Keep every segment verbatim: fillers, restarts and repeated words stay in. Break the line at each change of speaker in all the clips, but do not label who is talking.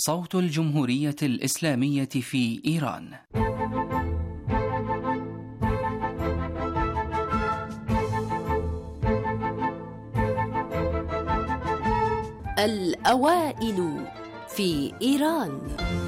صوت الجمهورية الإسلامية في إيران.
الأوائل في إيران.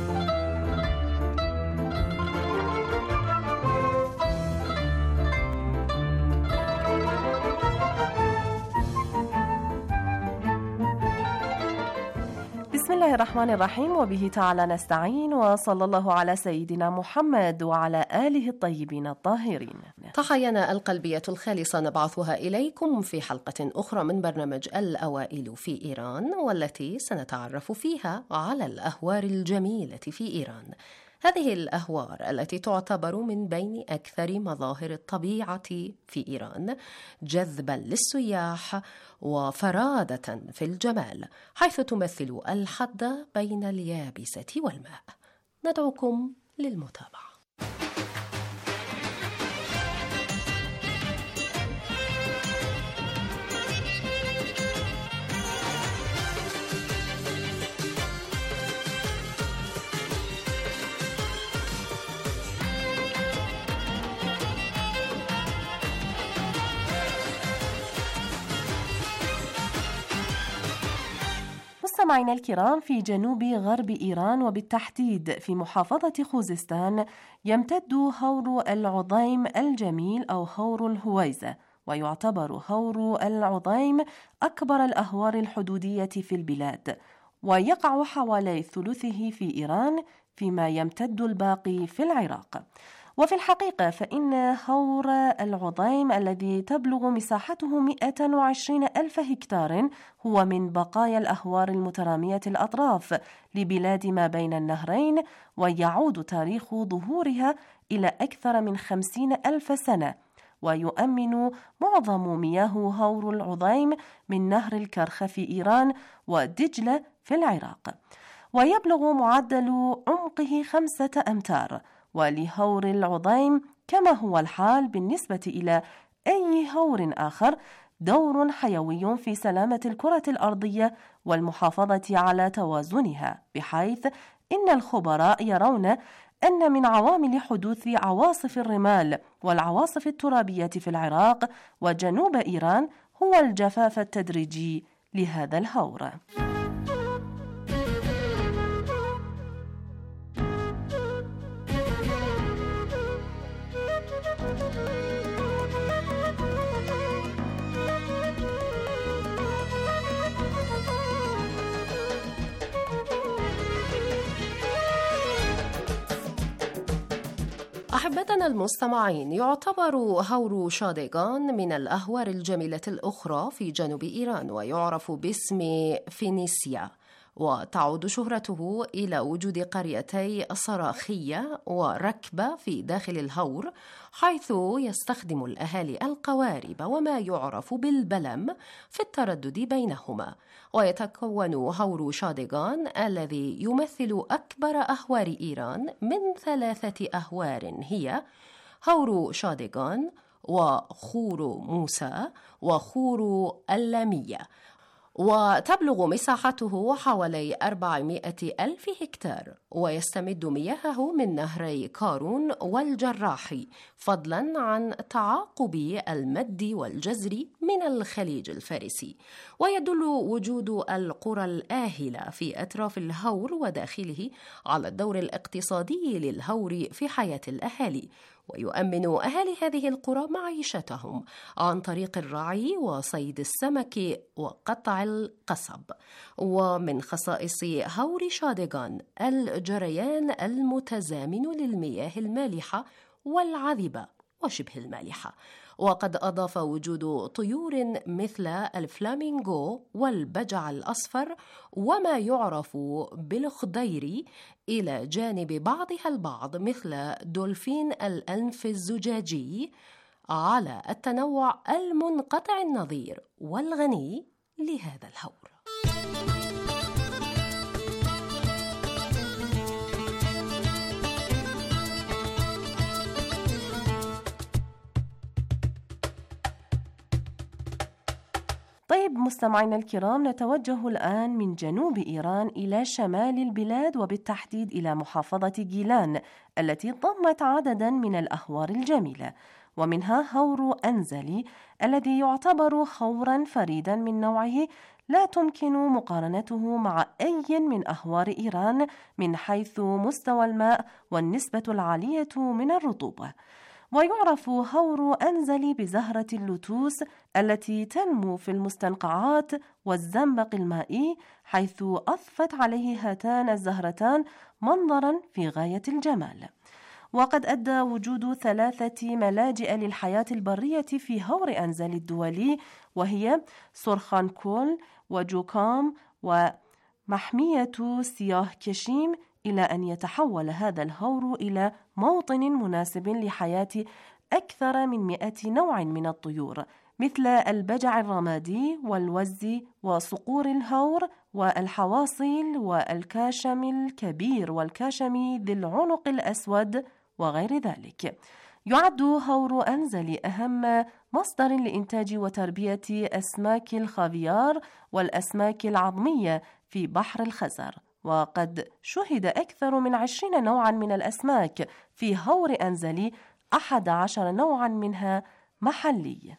بسم الله الرحمن الرحيم، وبه تعالى نستعين، وصلى الله على سيدنا محمد وعلى آله الطيبين الطاهرين.
تحيانا القلبية الخالصة نبعثها إليكم في حلقة أخرى من برنامج الأوائل في إيران، والتي سنتعرف فيها على الأهوار الجميلة في إيران. هذه الأهوار التي تعتبر من بين أكثر مظاهر الطبيعة في إيران جذبا للسياح وفرادة في الجمال، حيث تمثل الحد بين اليابسة والماء. ندعوكم للمتابعة.
مستمعينا الكرام، في جنوب غرب إيران وبالتحديد في محافظة خوزستان يمتد هور العظيم الجميل أو هور الهويزة، ويعتبر هور العظيم أكبر الأهوار الحدودية في البلاد، ويقع حوالي ثلثه في إيران، فيما يمتد الباقي في العراق. وفي الحقيقة فإن هور العظيم الذي تبلغ مساحته مئة وعشرين ألف هكتار هو من بقايا الأهوار المترامية الأطراف لبلاد ما بين النهرين، ويعود تاريخ ظهورها إلى أكثر من خمسين ألف سنة، ويؤمن معظم مياه هور العظيم من نهر الكرخ في إيران ودجلة في العراق، ويبلغ معدل عمقه خمسة أمتار. ولهور العظيم كما هو الحال بالنسبة إلى أي هور آخر دور حيوي في سلامة الكرة الأرضية والمحافظة على توازنها، بحيث إن الخبراء يرون أن من عوامل حدوث عواصف الرمال والعواصف الترابية في العراق وجنوب إيران هو الجفاف التدريجي لهذا الهور.
أحبتنا المستمعين، يعتبر هور شاديغان من الأهوار الجميلة الأخرى في جنوب إيران، ويعرف باسم فينيسيا، وتعود شهرته إلى وجود قريتي صراخية وركبة في داخل الهور، حيث يستخدم الأهالي القوارب وما يعرف بالبلم في التردد بينهما. ويتكون هور شاديغان الذي يمثل أكبر أهوار إيران من ثلاثة أهوار، هي هور شاديغان وخور موسى وخور اللامية، وتبلغ مساحته حوالي أربعمائة ألف هكتار، ويستمد مياهه من نهري كارون والجراحي، فضلا عن تعاقب المد والجزر من الخليج الفارسي. ويدل وجود القرى الآهلة في أطراف الهور وداخله على الدور الاقتصادي للهور في حياة الأهالي، ويؤمن أهالي هذه القرى معيشتهم عن طريق الرعي وصيد السمك وقطع القصب. ومن خصائص هور شاديغان الجريان المتزامن للمياه المالحة والعذبة وشبه المالحة، وقد أضاف وجود طيور مثل الفلامينغو والبجع الأصفر وما يعرف بالخضيري إلى جانب بعضها البعض مثل دولفين الأنف الزجاجي، على التنوع المنقطع النظير والغني لهذا الهور.
طيب مستمعينا الكرام، نتوجه الآن من جنوب إيران إلى شمال البلاد وبالتحديد إلى محافظة جيلان التي ضمت عددا من الأهوار الجميلة، ومنها هور أنزلي الذي يعتبر هورا فريدا من نوعه لا تمكن مقارنته مع أي من أهوار إيران من حيث مستوى الماء والنسبة العالية من الرطوبة. ويعرف هور أنزلي بزهرة اللوتوس التي تنمو في المستنقعات والزنبق المائي، حيث أضفت عليه هاتان الزهرتان منظرا في غاية الجمال. وقد أدى وجود ثلاثة ملاجئ للحياة البرية في هور أنزلي الدولي، وهي سرخانكول وجوكام ومحمية سياه كشيم، إلى أن يتحول هذا الهور إلى موطن مناسب لحياة أكثر من مئة نوع من الطيور، مثل البجع الرمادي والوز وصقور الهور والحواصل والكاشم الكبير والكاشم ذي العنق الأسود وغير ذلك. يعد هور أنزلي أهم مصدر لإنتاج وتربية أسماك الخافيار والأسماك العظمية في بحر الخزر، وقد شهد أكثر من عشرين نوعا من الأسماك في هور أنزلي، أحد عشر نوعا منها محلي.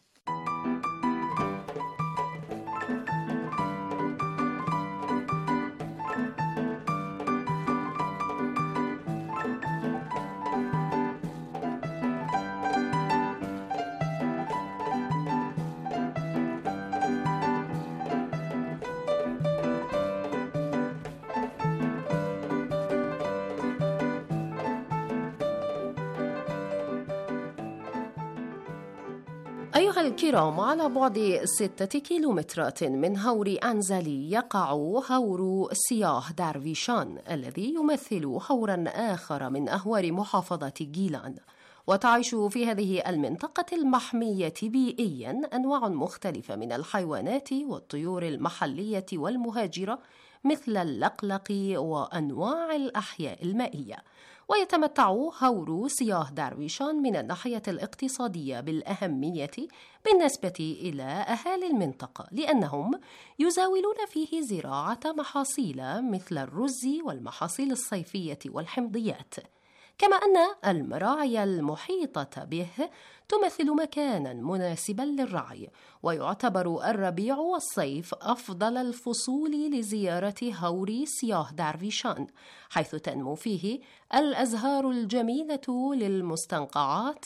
أيها الكرام، على بعد ستة كيلومترات من هور أنزلي يقع هور سياه درويشان الذي يمثل هورا آخر من أهوار محافظة جيلان. وتعيش في هذه المنطقة المحمية بيئيا أنواع مختلفة من الحيوانات والطيور المحلية والمهاجرة مثل اللقلق وأنواع الأحياء المائية. ويتمتع هور سياه درويشان من الناحية الاقتصادية بالأهمية بالنسبة إلى أهالي المنطقة، لأنهم يزاولون فيه زراعة محاصيل مثل الرز والمحاصيل الصيفية والحمضيات، كما أن المراعي المحيطة به تمثل مكانا مناسبا للرعي. ويعتبر الربيع والصيف أفضل الفصول لزيارة هور سياه درويشان، حيث تنمو فيه الأزهار الجميلة للمستنقعات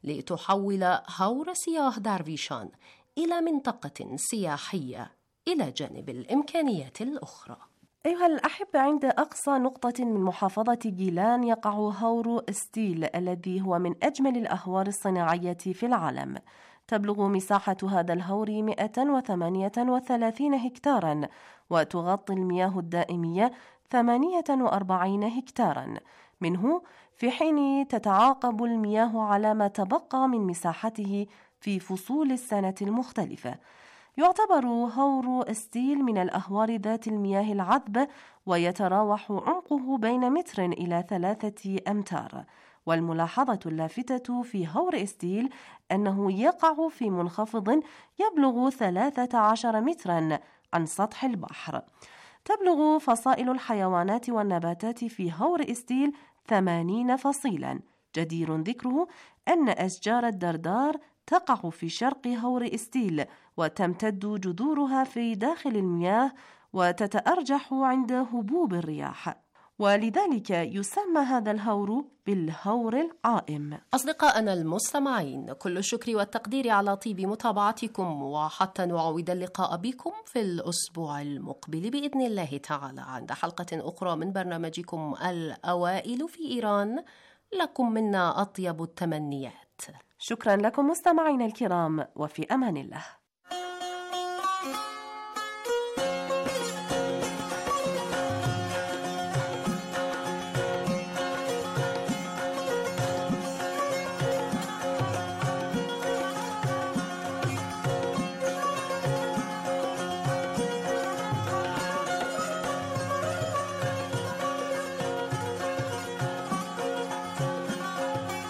لتحول هور سياه درويشان إلى منطقة سياحية إلى جانب الإمكانيات الأخرى.
أيها الأحبة، عند أقصى نقطة من محافظة جيلان يقع هور ستيل الذي هو من أجمل الأهوار الصناعية في العالم. تبلغ مساحة هذا الهور مئة وثمانية وثلاثين هكتاراً، وتغطي المياه الدائمية ثمانية وأربعين هكتاراً منه، في حين تتعاقب المياه على ما تبقى من مساحته في فصول السنة المختلفة. يعتبر هور ستيل من الأهوار ذات المياه العذبة، ويتراوح عمقه بين متر إلى ثلاثة أمتار. والملاحظة اللافتة في هور ستيل أنه يقع في منخفض يبلغ ثلاثة عشر مترا عن سطح البحر. تبلغ فصائل الحيوانات والنباتات في هور ستيل ثمانين فصيلا. جدير ذكره أن أشجار الدردار تقع في شرق هور ستيل، وتمتد جذورها في داخل المياه وتتأرجح عند هبوب الرياح، ولذلك يسمى هذا الهور بالهور العائم.
أصدقائنا المستمعين، كل الشكر والتقدير على طيب متابعتكم، وحتى نعود اللقاء بكم في الأسبوع المقبل بإذن الله تعالى عند حلقة أخرى من برنامجكم الأوائل في إيران. لكم منا أطيب التمنيات.
شكرا لكم مستمعينا الكرام، وفي أمان الله.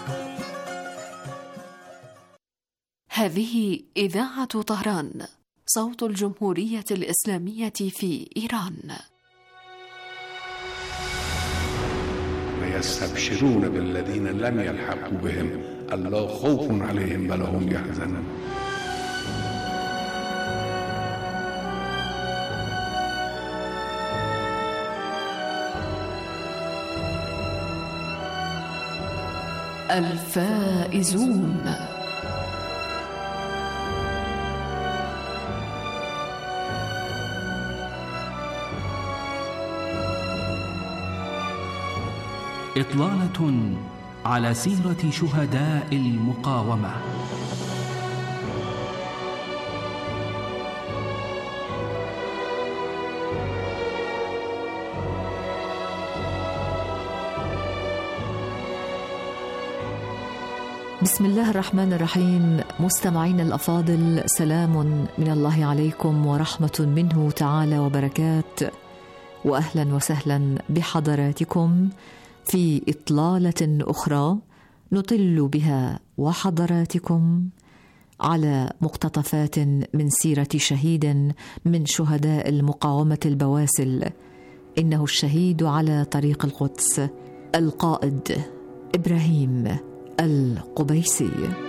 هذه إذاعة طهران،
صوت الجمهورية الإسلامية في إيران.
ويستبشرون بالذين لم يلحقوا بهم ألا خوف عليهم ولا هم يحزنون.
الفائزون.
إطلالة على سيرة شهداء المقاومة.
بسم الله الرحمن الرحيم. مستمعين الأفاضل، سلام من الله عليكم ورحمة منه تعالى وبركات، وأهلا وسهلا بحضراتكم في إطلالة أخرى نطل بها وحضراتكم على مقتطفات من سيرة شهيد من شهداء المقاومة البواسل، إنه الشهيد على طريق القدس، القائد إبراهيم القبيسي.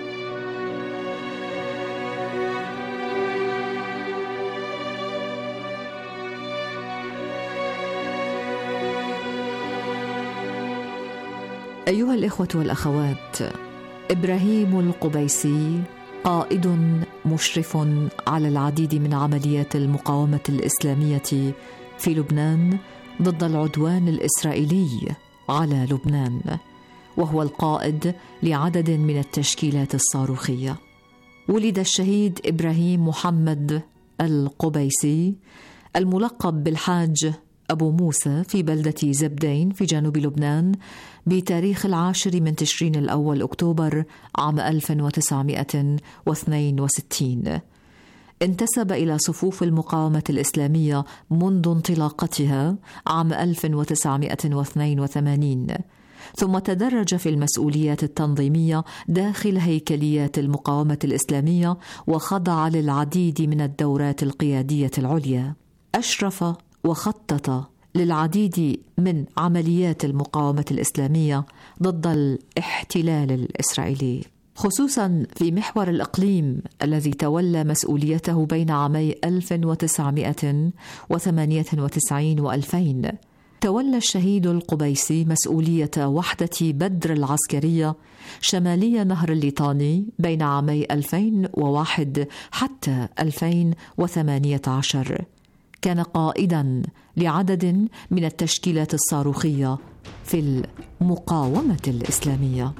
أيها الإخوة والأخوات، إبراهيم القبيسي قائد مشرف على العديد من عمليات المقاومة الإسلامية في لبنان ضد العدوان الإسرائيلي على لبنان، وهو القائد لعدد من التشكيلات الصاروخية. ولد الشهيد إبراهيم محمد القبيسي الملقب بالحاج أبو موسى في بلدة زبدين في جنوب لبنان بتاريخ العاشر من تشرين الأول أكتوبر عام ألف وتسعمائة واثنين وستين. انتسب إلى صفوف المقاومة الإسلامية منذ انطلاقتها عام ألف وتسعمائة واثنين وثمانين، ثم تدرج في المسؤوليات التنظيمية داخل هيكليات المقاومة الإسلامية، وخضع للعديد من الدورات القيادية العليا. أشرف وخطط للعديد من عمليات المقاومة الإسلامية ضد الاحتلال الإسرائيلي، خصوصا في محور الإقليم الذي تولى مسؤوليته بين عامي ألف وتسعمائة وثمانية وتسعين وألفين. تولى الشهيد القبيسي مسؤولية وحدة بدر العسكرية شمالي نهر الليطاني بين عامي ألفين وواحد حتى ألفين وثمانية عشر. كان قائدا لعدد من التشكيلات الصاروخية في المقاومة الإسلامية.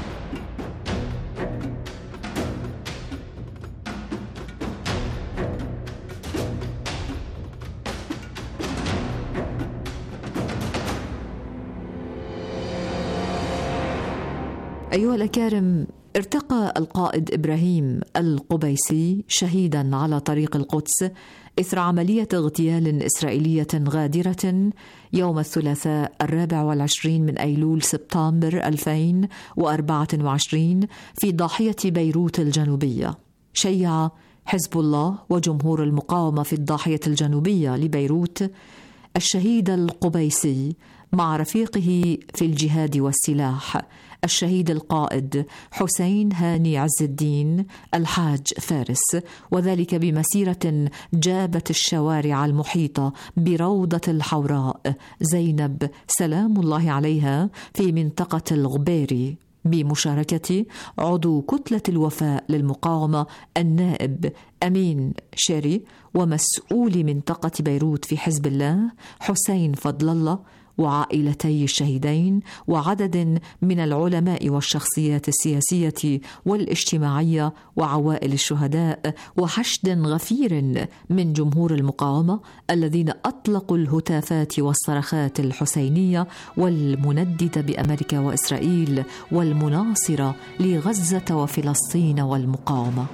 أيها الأكارم، ارتقى القائد إبراهيم القبيسي شهيدا على طريق القدس إثر عملية اغتيال إسرائيلية غادرة يوم الثلاثاء الرابع والعشرين من أيلول سبتمبر ألفين وأربعة وعشرين في ضاحية بيروت الجنوبية. شيع حزب الله وجمهور المقاومة في الضاحية الجنوبية لبيروت الشهيد القبيسي مع رفيقه في الجهاد والسلاح، الشهيد القائد حسين هاني عز الدين الحاج فارس، وذلك بمسيرة جابت الشوارع المحيطة بروضة الحوراء زينب سلام الله عليها في منطقة الغبيري، بمشاركة عضو كتلة الوفاء للمقاومة النائب أمين شيري، ومسؤول منطقة بيروت في حزب الله حسين فضل الله، وعائلتي الشهيدين، وعدد من العلماء والشخصيات السياسية والاجتماعية وعوائل الشهداء، وحشد غفير من جمهور المقاومة الذين أطلقوا الهتافات والصرخات الحسينية والمنددة بأمريكا وإسرائيل والمناصرة لغزة وفلسطين والمقاومة.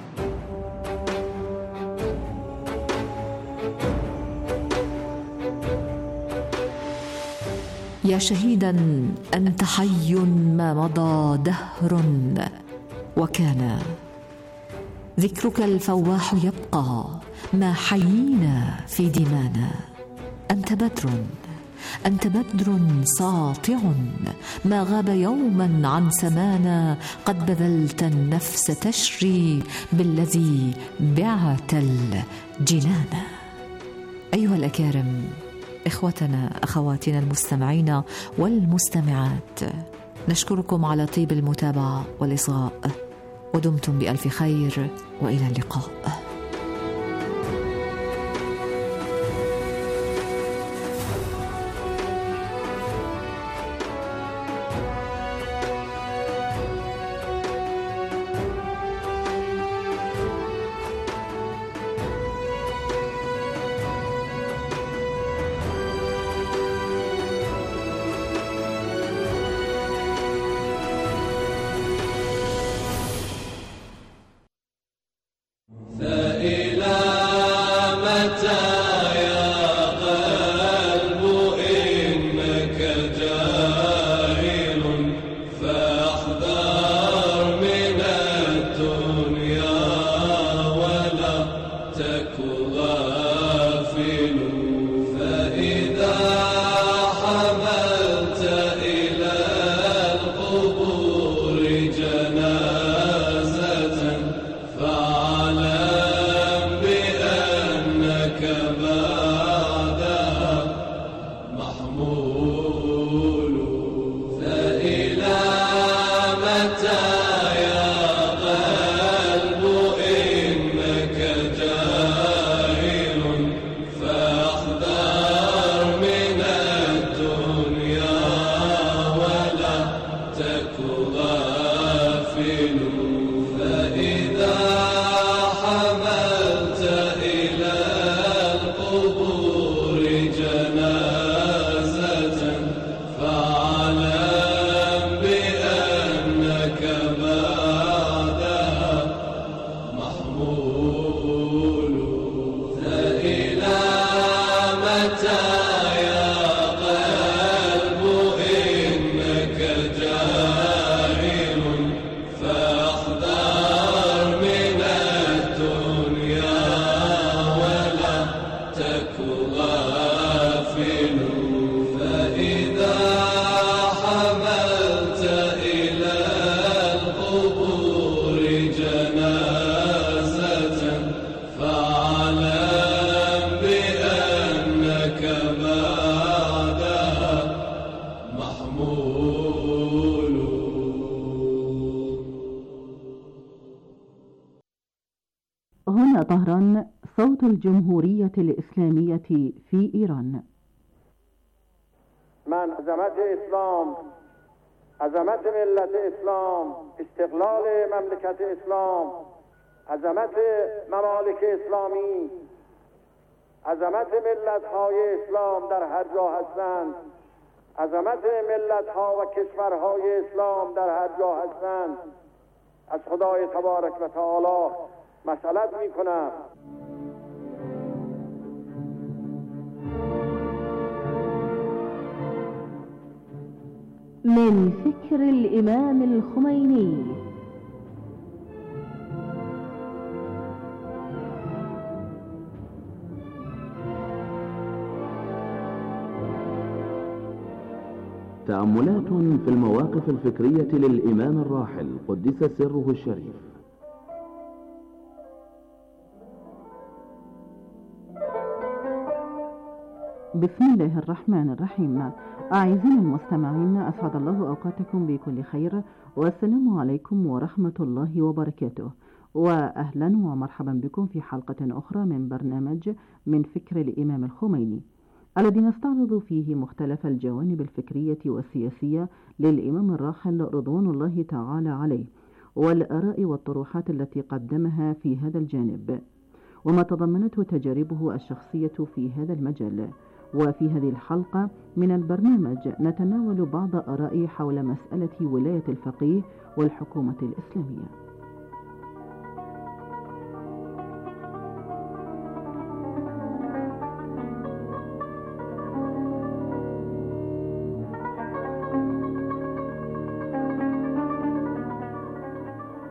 يا شهيدا أنت حي ما مضى دهر، وكان ذكرك الفواح يبقى ما حيينا في دمانا. أنت بدر، أنت بدر ساطع ما غاب يوما عن سمانا، قد بذلت النفس تشري بالذي بعت الجنانا. أيها الأكارم، إخوتنا أخواتنا المستمعين والمستمعات، نشكركم على طيب المتابعة والإصغاء، ودمتم بألف خير، وإلى اللقاء.
هنا طهران، صوت الجمهورية الإسلامية في إيران.
من عظمت اسلام، عظمت ملت اسلام، استقلال مملکت اسلام، عظمت ممالک اسلامی، عظمت ملت های اسلام در هر جا هستند، عظمت ملت ها و کشورهای اسلام در هر جا هستند، از خدای تبارک و تعالی مسئلت می کنم.
من فكر الإمام الخميني.
تأملات في المواقف الفكرية للإمام الراحل قدس سره الشريف.
بسم الله الرحمن الرحيم. أعزائي المستمعين، أسعد الله أوقاتكم بكل خير، والسلام عليكم ورحمة الله وبركاته، وأهلا ومرحبا بكم في حلقة أخرى من برنامج من فكر الإمام الخميني، الذي نستعرض فيه مختلف الجوانب الفكرية والسياسية للإمام الراحل رضوان الله تعالى عليه، والآراء والطروحات التي قدمها في هذا الجانب، وما تضمنته تجاربه الشخصية في هذا المجال. وفي هذه الحلقة من البرنامج نتناول بعض آراء حول مسألة ولاية الفقيه والحكومة الإسلامية.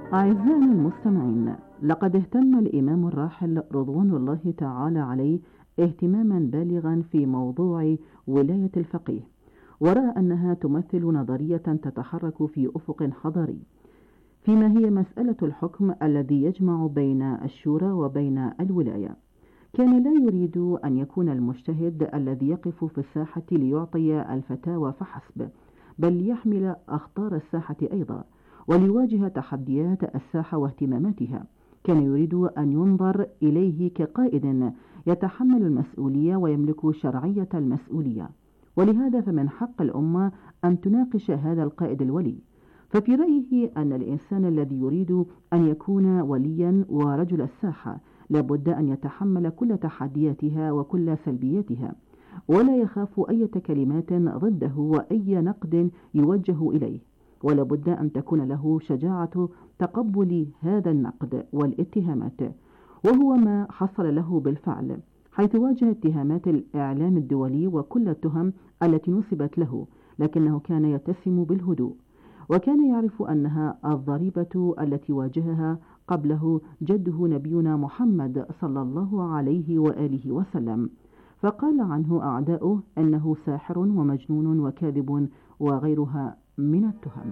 أعزائنا المستمعين، لقد اهتم الإمام الراحل رضوان الله تعالى عليه اهتماما بالغا في موضوع ولاية الفقيه، ورأى أنها تمثل نظرية تتحرك في أفق حضاري، فيما هي مسألة الحكم الذي يجمع بين الشورى وبين الولاية. كان لا يريد أن يكون المجتهد الذي يقف في الساحة ليعطي الفتاوى فحسب، بل يحمل أخطار الساحة أيضا، وليواجه تحديات الساحة واهتماماتها. كان يريد أن ينظر إليه كقائد يتحمل المسؤولية ويملك شرعية المسؤولية، ولهذا فمن حق الأمة أن تناقش هذا القائد الولي. ففي رأيه أن الإنسان الذي يريد أن يكون وليا ورجل الساحة لابد أن يتحمل كل تحدياتها وكل سلبياتها، ولا يخاف أي كلمات ضده وأي نقد يوجه إليه، ولابد أن تكون له شجاعة تقبل هذا النقد والاتهامات، وهو ما حصل له بالفعل، حيث واجه اتهامات الإعلام الدولي وكل التهم التي نسبت له، لكنه كان يتسم بالهدوء، وكان يعرف أنها الضريبة التي واجهها قبله جده نبينا محمد صلى الله عليه وآله وسلم، فقال عنه أعداؤه أنه ساحر ومجنون وكاذب وغيرها من التهم.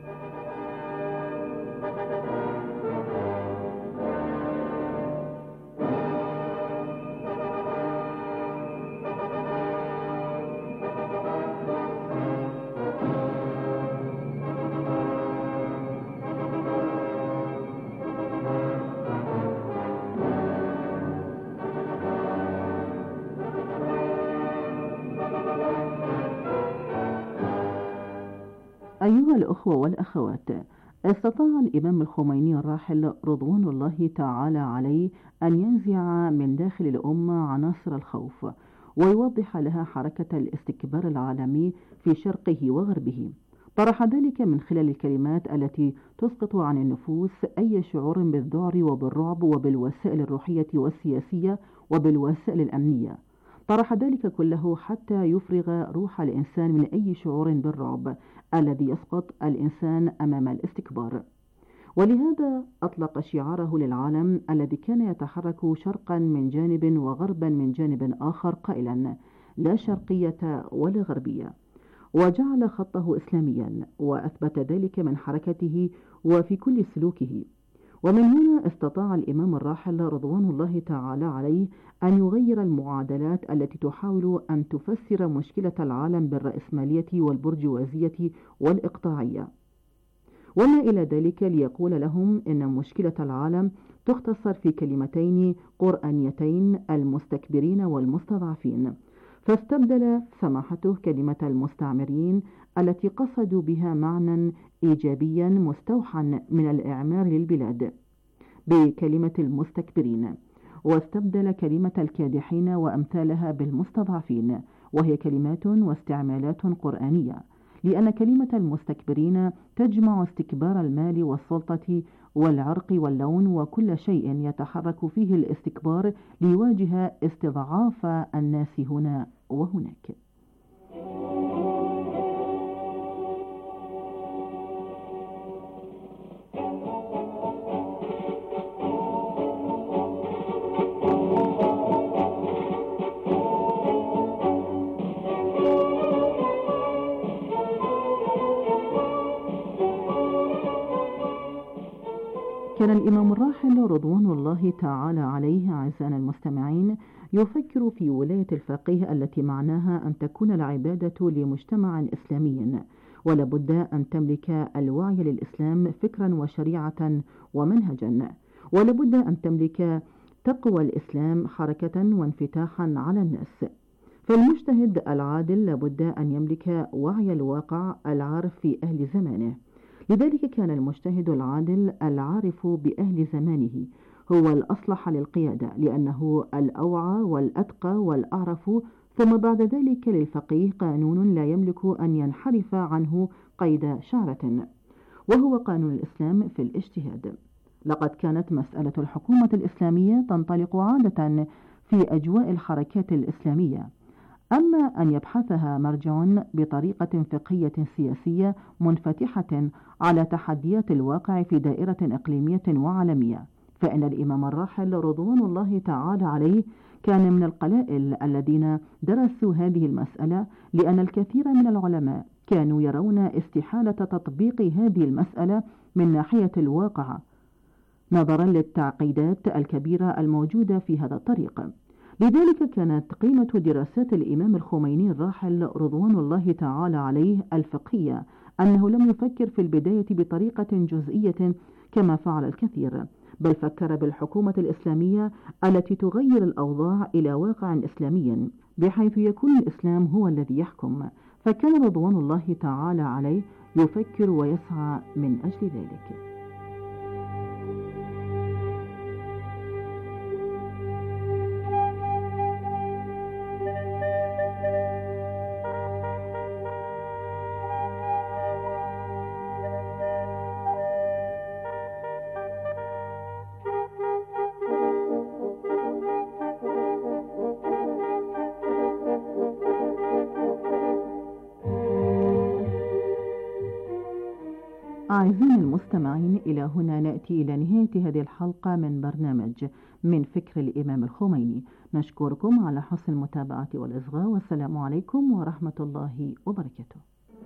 أيها الأخوة والأخوات، استطاع الإمام الخميني الراحل رضوان الله تعالى عليه أن ينزع من داخل الأمة عناصر الخوف، ويوضح لها حركة الاستكبار العالمي في شرقه وغربه. طرح ذلك من خلال الكلمات التي تسقط عن النفوس أي شعور بالذعر وبالرعب، وبالوسائل الروحية والسياسية وبالوسائل الأمنية. طرح ذلك كله حتى يفرغ روح الإنسان من أي شعور بالرعب الذي يسقط الإنسان أمام الاستكبار. ولهذا أطلق شعاره للعالم الذي كان يتحرك شرقا من جانب وغربا من جانب آخر قائلا: لا شرقية ولا غربية، وجعل خطه إسلاميا، وأثبت ذلك من حركته وفي كل سلوكه. ومن هنا استطاع الإمام الراحل رضوان الله تعالى عليه أن يغير المعادلات التي تحاول أن تفسر مشكلة العالم بالرأسمالية والبرجوازية والإقطاعية، وما إلى ذلك، ليقول لهم إن مشكلة العالم تختصر في كلمتين قرآنيتين: المستكبرين والمستضعفين. فاستبدل سماحته كلمة المستعمرين التي قصدوا بها معنى إيجابيا مستوحى من الإعمار للبلاد بكلمة المستكبرين، واستبدل كلمة الكادحين وأمثالها بالمستضعفين، وهي كلمات واستعمالات قرآنية، لأن كلمة المستكبرين تجمع استكبار المال والسلطة والعرق واللون وكل شيء يتحرك فيه الاستكبار ليواجه استضعاف الناس هنا وهناك. كان الإمام الراحل رضوان الله تعالى عليه أعزائنا المستمعين يفكر في ولاية الفقيه التي معناها أن تكون العبادة لمجتمع إسلامي، ولابد أن تملك الوعي للإسلام فكرا وشريعة ومنهجا، ولابد أن تملك تقوى الإسلام حركة وانفتاحا على الناس. فالمجتهد العادل لابد أن يملك وعي الواقع العارف في أهل زمانه. لذلك كان المجتهد العادل العارف بأهل زمانه هو الأصلح للقيادة، لأنه الأوعى والأتقى والأعرف، ثم بعد ذلك للفقيه قانون لا يملك أن ينحرف عنه قيد شعرة، وهو قانون الإسلام في الاجتهاد. لقد كانت مسألة الحكومة الإسلامية تنطلق عادة في أجواء الحركات الإسلامية، أما أن يبحثها مرجع بطريقة فقهية سياسية منفتحة على تحديات الواقع في دائرة إقليمية وعالمية، فإن الإمام الراحل رضوان الله تعالى عليه كان من القلائل الذين درسوا هذه المسألة، لأن الكثير من العلماء كانوا يرون استحالة تطبيق هذه المسألة من ناحية الواقع نظرا للتعقيدات الكبيرة الموجودة في هذا الطريق. لذلك كانت قيمة دراسات الإمام الخميني الراحل رضوان الله تعالى عليه الفقهية أنه لم يفكر في البداية بطريقة جزئية كما فعل الكثير، بل فكر بالحكومة الإسلامية التي تغير الأوضاع إلى واقع إسلامي بحيث يكون الإسلام هو الذي يحكم، فكان رضوان الله تعالى عليه يفكر ويسعى من أجل ذلك. أعزائي المستمعين، إلى هنا نأتي إلى نهاية هذه الحلقة من برنامج من فكر الإمام الخميني. نشكركم على حسن المتابعة والإصغاء، والسلام عليكم ورحمة الله وبركاته.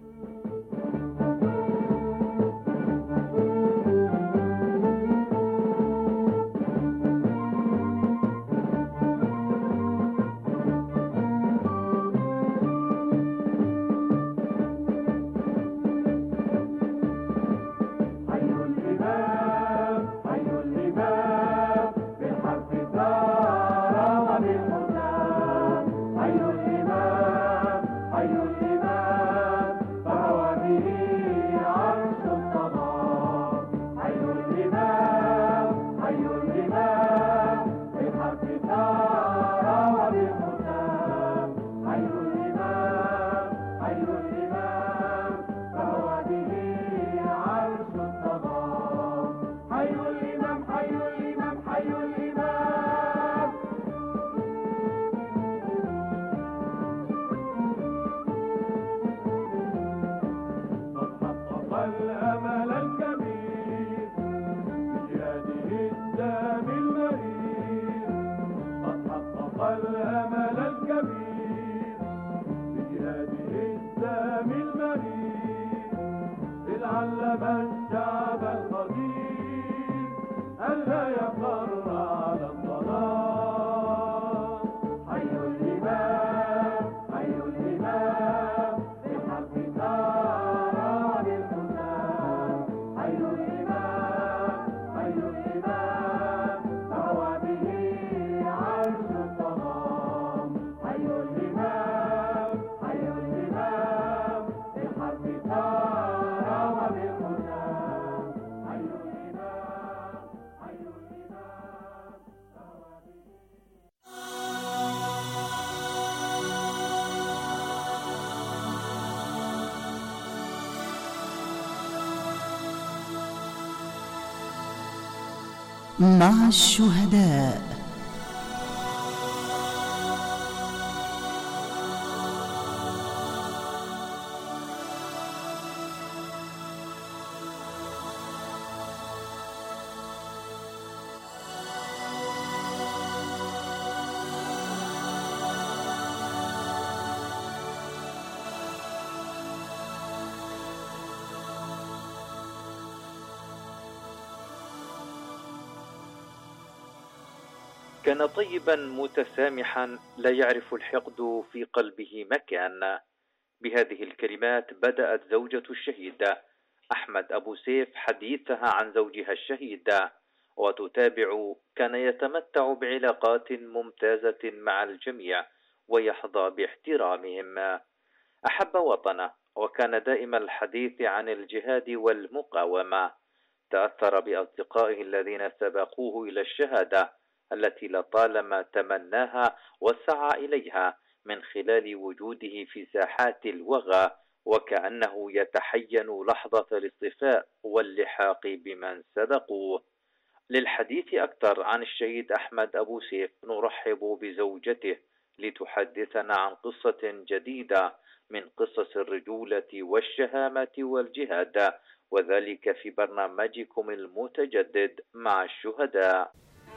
مع الشهداء.
كان طيبا متسامحا لا يعرف الحقد في قلبه مكان. بهذه الكلمات بدأت زوجة الشهيد أحمد أبو سيف حديثها عن زوجها الشهيد، وتتابع: كان يتمتع بعلاقات ممتازة مع الجميع ويحظى باحترامهم. أحب وطنه وكان دائم الحديث عن الجهاد والمقاومة. تأثر بأصدقائه الذين سبقوه إلى الشهادة التي لطالما تمناها وسعى إليها من خلال وجوده في ساحات الوغى، وكأنه يتحين لحظة الاصطفاء واللحاق بمن سبقوه. للحديث أكثر عن الشهيد أحمد أبو سيف نرحب بزوجته لتحدثنا عن قصة جديدة من قصص الرجولة والشهامة والجهاد، وذلك في برنامجكم المتجدد مع الشهداء.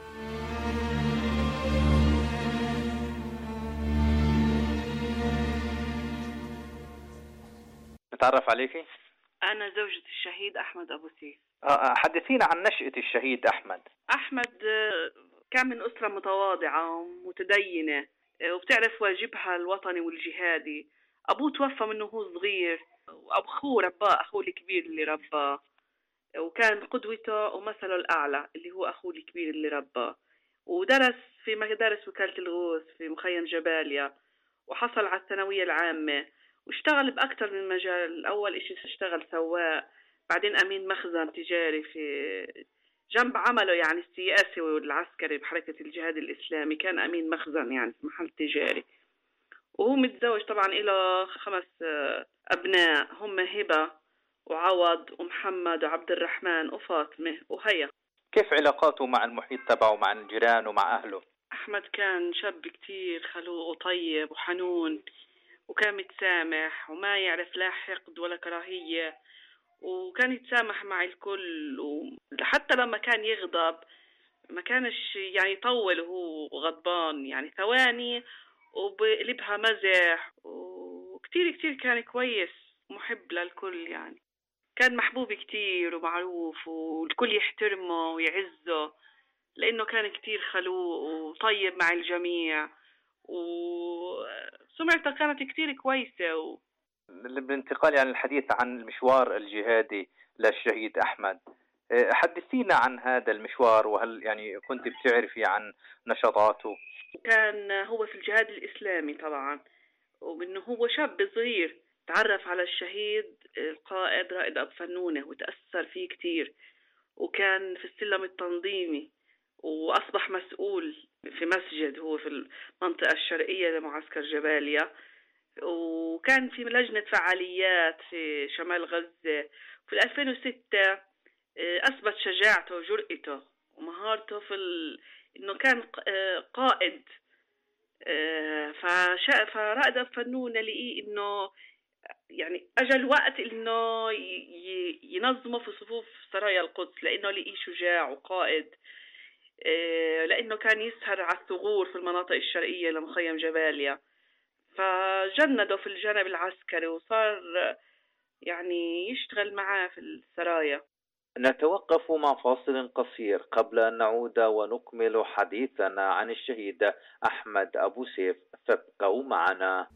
نتعرف عليك.
أنا زوجة الشهيد أحمد أبو سيف.
حدثينا عن نشأة الشهيد أحمد.
أحمد كان من أسرة متواضعة ومتدينة وبتعرف واجبها الوطني والجهادي. أبوه توفى منه وهو صغير، وأخوه رباه، أخوه الكبير اللي رباه، وكان قدوته ومثله الأعلى اللي هو أخوه الكبير اللي رباه. ودرس في مدارس وكالة الغوث في مخيم جباليا، وحصل على الثانوية العامة، واشتغل بأكثر من مجال. أول إشي اشتغل سواق، بعدين أمين مخزن تجاري في جنب عمله يعني السياسي والعسكري بحركة الجهاد الإسلامي، كان أمين مخزن يعني في محل تجاري. وهو متزوج طبعا إلى خمس أبناء، هم هبة وعوض ومحمد وعبد الرحمن وفاطمة وهيا.
كيف علاقاته مع المحيط تبعه، مع الجيران ومع أهله؟
أحمد كان شاب كتير خلوق وطيب وحنون، وكان متسامح وما يعرف لا حقد ولا كراهية، وكان يتسامح مع الكل. وحتى لما كان يغضب ما كانش يعني يطول وهو غضبان، يعني ثواني وبقلبها مزح، وكتير كتير كان كويس محب للكل. يعني كان محبوب كتير ومعروف، والكل يحترمه ويعزه لأنه كان كتير خلوق وطيب مع الجميع، وسمعته كانت كتير كويسة. و...
بالانتقال يعني الحديث عن المشوار الجهادي للشهيد أحمد، حدثينا عن هذا المشوار، وهل يعني كنت بتعرفي عن نشاطاته؟
كان هو في الجهاد الإسلامي طبعا، ومنه هو شاب صغير تعرف على الشهيد القائد رائد أبو فنونة وتأثر فيه كتير، وكان في السلم التنظيمي، وأصبح مسؤول في مسجد هو في المنطقة الشرقية لمعسكر جباليا، وكان في لجنة فعاليات في شمال غزة. في ألفين وستة أثبت شجاعته وجرأته ومهارته في ال... إنه كان قائد. فشا... فرائد أبو فنونة لقيه إنه يعني أجل وقت إنه ي... ينظمه في صفوف سرايا القدس، لأنه لقيه شجاع وقائد، لأنه كان يسهر على الثغور في المناطق الشرقية لمخيم جباليا، فجنده في الجانب العسكري وصار يعني يشتغل معاه في السرايا.
نتوقف مع فاصل قصير قبل أن نعود ونكمل حديثنا عن الشهيد أحمد أبو سيف، فابقوا معنا.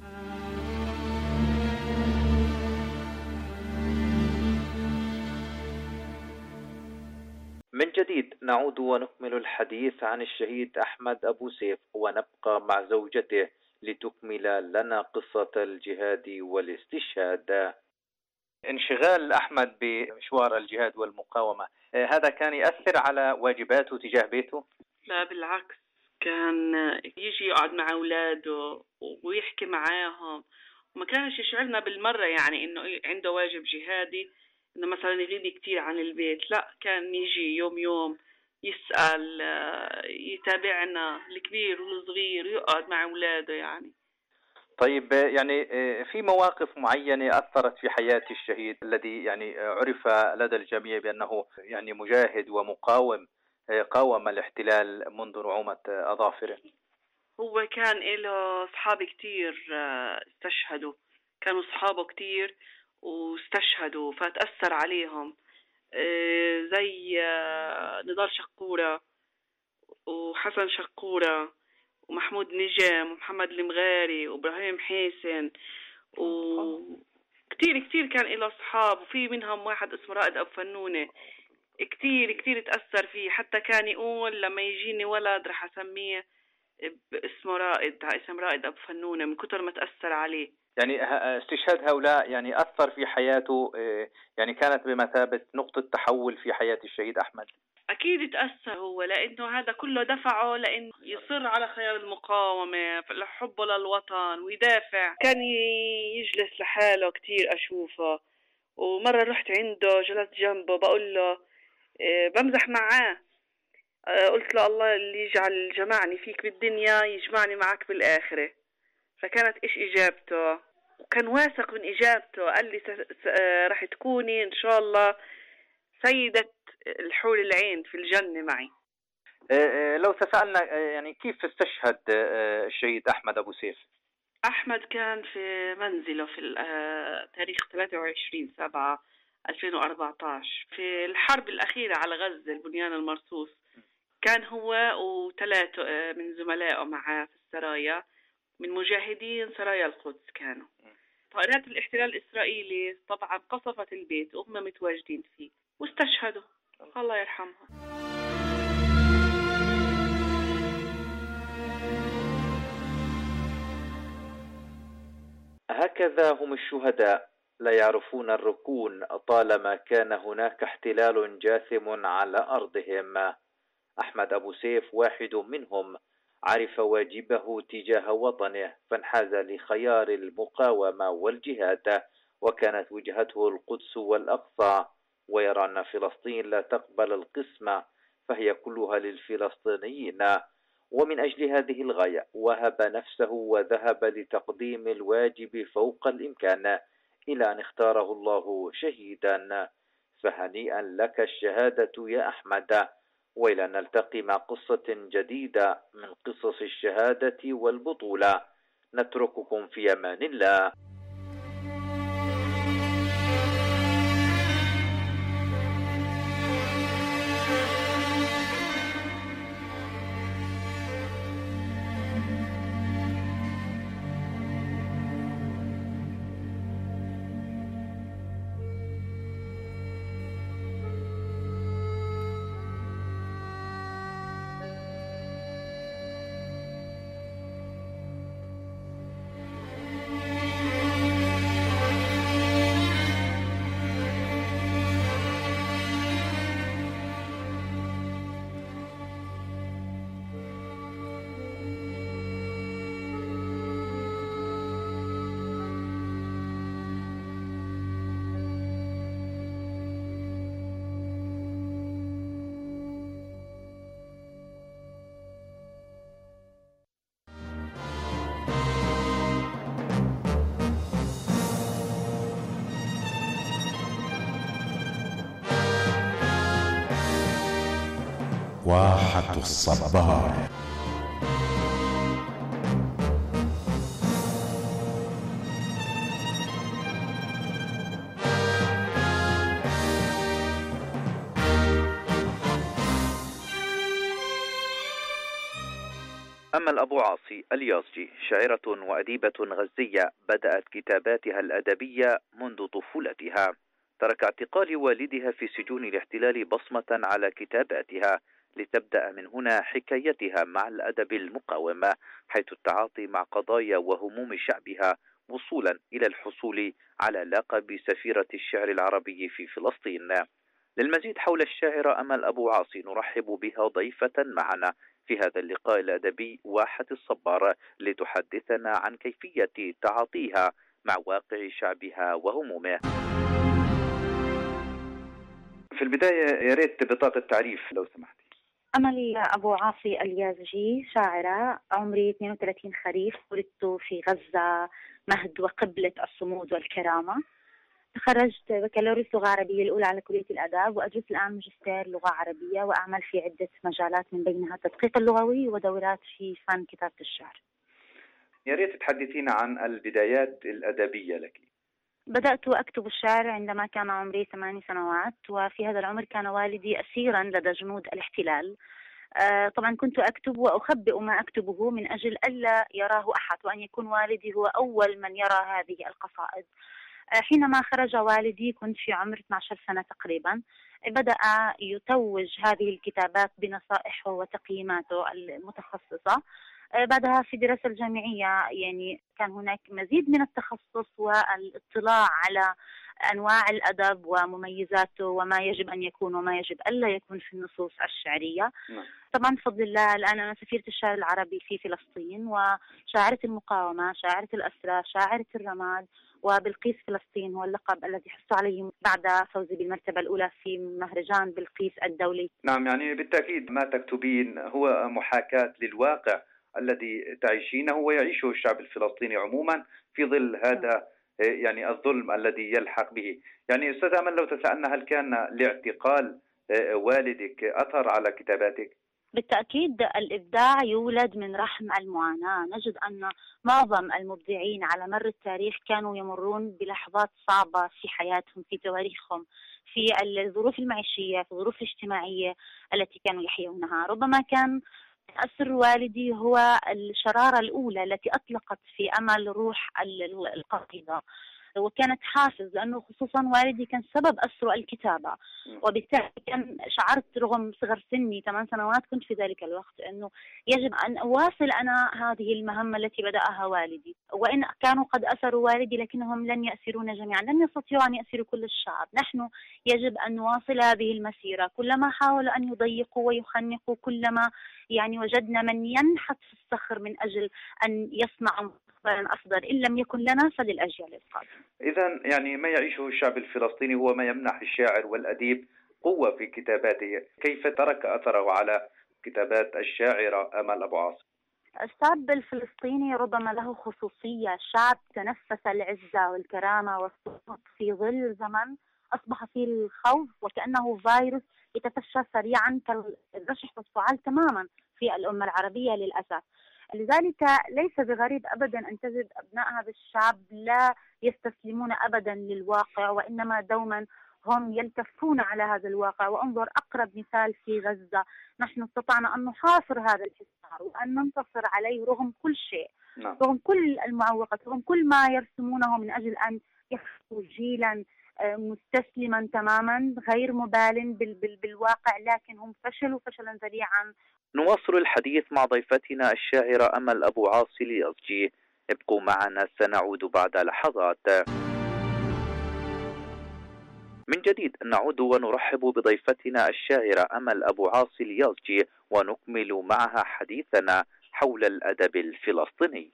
من جديد نعود ونكمل الحديث عن الشهيد أحمد أبو سيف، ونبقى مع زوجته لتكمل لنا قصة الجهاد والاستشهاد. انشغال أحمد بمشوار الجهاد والمقاومة، هذا كان يأثر على واجباته تجاه بيته؟
لا بالعكس، كان يجي يقعد مع أولاده ويحكي معاهم، وما كانش يشعرنا بالمرة يعني إنه عنده واجب جهادي إنه مثلا يغيب كتير عن البيت. لا، كان يجي يوم يوم يسأل، يتابعنا الكبير والصغير، يقعد مع أولاده يعني.
طيب، يعني في مواقف معينة أثرت في حياة الشهيد الذي يعني عرف لدى الجميع بأنه يعني مجاهد ومقاوم، قاوم الاحتلال منذ نعومة أظافره؟
هو كان له أصحاب كتير استشهدوا، كانوا أصحابه كتير واستشهدوا، فتأثر عليهم، زي نضال شقورة وحسن شقورة ومحمود نجم ومحمد المغاري وإبراهيم حسن، وكتير كتير كان له أصحاب، وفي منهم واحد اسمه رائد أبو فنونة كتير كتير تأثر فيه، حتى كان يقول لما يجيني ولد رح أسميه باسمه رائد، اسم رائد أبو فنونة، من كتر ما تأثر عليه.
يعني استشهاد هؤلاء يعني أثر في حياته، يعني كانت بمثابة نقطة تحول في حياة الشهيد أحمد.
أكيد تأثر هو، لأنه هذا كله دفعه لأنه يصر على خيار المقاومة، حبه للوطن ويدافع. كان يجلس لحاله كتير أشوفه، ومرة رحت عنده جلست جنبه بقول له، بمزح معاه قلت له الله اللي يجعل جمعني فيك بالدنيا يجمعني معك بالآخرة. فكانت إيش إجابته، وكان واثق من إجابته. قال لي رح تكوني إن شاء الله سيدة الحور العين في الجنة معي.
لو تسألنا يعني كيف استشهد الشهيد أحمد أبو سيف؟
أحمد كان في منزله في تاريخ ثلاثة وعشرين سبعة ألفين وأربعة عشر في الحرب الأخيرة على غزة، البنيان المرصوص. كان هو وثلاثة من زملائه معه في السرايا من مجاهدين سرايا القدس. كانوا طائرات الاحتلال الإسرائيلي طبعا قصفت البيت وهم متواجدين فيه واستشهدوا، الله يرحمهم.
هكذا هم الشهداء، لا يعرفون الركون طالما كان هناك احتلال جاثم على أرضهم. أحمد أبو سيف واحد منهم، عرف واجبه تجاه وطنه فانحاز لخيار المقاومة والجهاد، وكانت وجهته القدس والأقصى، ويرى أن فلسطين لا تقبل القسمة فهي كلها للفلسطينيين. ومن أجل هذه الغاية وهب نفسه وذهب لتقديم الواجب فوق الإمكان إلى أن اختاره الله شهيدا. فهنيئا لك الشهادة يا أحمد، وإلى أن نلتقي مع قصة جديدة من قصص الشهادة والبطولة. نترككم في أمان الله.
واحة الصبار.
أمل أبو عاصي اليازجي شاعرة وأديبة غزية، بدأت كتاباتها الأدبية منذ طفولتها. ترك اعتقال والدها في سجون الاحتلال بصمة على كتاباتها، لتبدأ من هنا حكايتها مع الأدب المقاوم، حيث التعاطي مع قضايا وهموم شعبها وصولا إلى الحصول على لقب سفيرة الشعر العربي في فلسطين. للمزيد حول الشاعرة أمل أبو عاصي نرحب بها ضيفة معنا في هذا اللقاء الأدبي واحة الصبار، لتحدثنا عن كيفية تعاطيها مع واقع شعبها وهمومه. في البداية يا ريت بطاقة تعريف لو سمحتي.
أمل أبو عاصي اليازجي، شاعرة، عمري اثنين وثلاثين خريف، ولدت في غزة مهد وقبلة الصمود والكرامة. تخرجت بكالوريوس لغة عربية الأولى على كلية الآداب، وأدرس الآن ماجستير لغة عربية، وأعمل في عدة مجالات من بينها التدقيق اللغوي ودورات في فن كتابة الشعر.
يا ريت تحدثينا عن البدايات الأدبية لك.
بدأت أكتب الشعر عندما كان عمري ثماني سنوات، وفي هذا العمر كان والدي أسيرا لدى جنود الاحتلال. آه طبعا كنت أكتب وأخبئ ما أكتبه من أجل ألا يراه أحد، وأن يكون والدي هو أول من يرى هذه القصائد. آه حينما خرج والدي كنت في عمر اثنتي عشرة سنة تقريبا. بدأ يتوج هذه الكتابات بنصائحه وتقييماته المتخصصة. بعدها في الدراسة الجامعية يعني كان هناك مزيد من التخصص والاطلاع على أنواع الأدب ومميزاته وما يجب أن يكون وما يجب ألا يكون في النصوص الشعرية. طبعا بفضل الله الآن أنا سفيرة الشعر العربي في فلسطين، وشاعرة المقاومة، شاعرة الأسرى، شاعرة الرماد، وبلقيس فلسطين هو اللقب الذي حصلت عليه بعد فوزي بالمرتبة الأولى في مهرجان بلقيس الدولي.
نعم، يعني بالتأكيد ما تكتبين هو محاكاة للواقع الذي تعيشينه ويعيشه الشعب الفلسطيني عموما في ظل هذا يعني الظلم الذي يلحق به. يعني أستاذ أمل، لو تسألنا هل كان لاعتقال والدك أثر على كتاباتك؟
بالتأكيد الإبداع يولد من رحم المعاناة. نجد أن معظم المبدعين على مر التاريخ كانوا يمرون بلحظات صعبة في حياتهم، في تواريخهم، في الظروف المعيشية، في الظروف الاجتماعية التي كانوا يحيونها. ربما كان أثر والدي هو الشرارة الأولى التي أطلقت في أمل روح القصيدة، وكانت حافز، لأنه خصوصا والدي كان سبب أسره الكتابة، وبالتالي كان شعرت رغم صغر سني ثمان سنوات كنت في ذلك الوقت أنه يجب أن أواصل أنا هذه المهمة التي بدأها والدي. وإن كانوا قد أسروا والدي لكنهم لن يأسرون جميعا، لن يستطيعوا أن يأسروا كل الشعب. نحن يجب أن نواصل هذه المسيرة. كلما حاولوا أن يضيقوا ويخنقوا، كلما يعني وجدنا من ينحت في الصخر من أجل أن يصنع أفضل، إن لم يكن لنا فللأجيال القادمة.
إذن يعني ما يعيشه الشعب الفلسطيني هو ما يمنح الشاعر والأديب قوة في كتاباته. كيف ترك أثره على كتابات الشاعرة أمل أبو عاصي؟
الشعب الفلسطيني ربما له خصوصية، شعب تنفس العزة والكرامة والسقوط في ظل زمن أصبح فيه الخوف وكأنه فيروس يتفشى سريعا كالرشح والسعال تماما في الأمة العربية للأسف. لذلك ليس بغريب أبدا أن تجد أبناء هذا الشعب لا يستسلمون أبدا للواقع، وإنما دوما هم يلتفون على هذا الواقع. وانظر أقرب مثال في غزة، نحن استطعنا أن نحاصر هذا الحصار وأن ننتصر عليه رغم كل شيء،
نعم.
رغم كل المعوقات، رغم كل ما يرسمونه من أجل أن يخلقوا جيلا مستسلما تماما غير مبال بالواقع، لكن هم فشلوا فشلا ذريعا.
نواصل الحديث مع ضيفتنا الشاعرة أمل أبو عاصي اليازجي. ابقوا معنا، سنعود بعد لحظات. من جديد نعود ونرحب بضيفتنا الشاعرة أمل أبو عاصي اليازجي ونكمل معها حديثنا حول الأدب الفلسطيني.